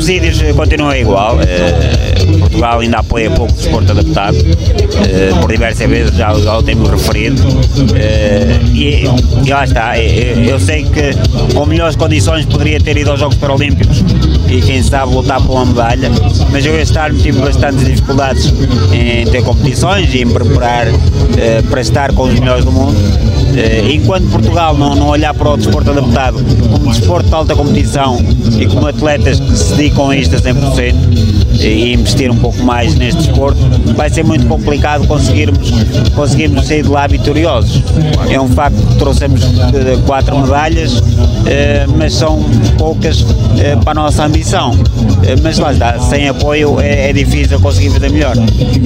subsídios continuam igual. Portugal ainda apoia pouco o desporto adaptado, por diversas vezes já o temos referido, e lá está. Eu sei que com melhores condições poderia ter ido aos Jogos Paralímpicos e quem sabe lutar por uma medalha, mas eu este ano tive bastantes dificuldades em ter competições e em preparar para estar com os melhores do mundo. Enquanto Portugal não olhar para o desporto adaptado como desporto de alta competição e como atletas que se dedicam a isto a 100% e investir um pouco mais neste desporto, vai ser muito complicado conseguirmos sair de lá vitoriosos. É um facto que trouxemos 4 medalhas, mas são poucas para a nossa ambição. Mas lá está, sem apoio é difícil conseguir fazer melhor.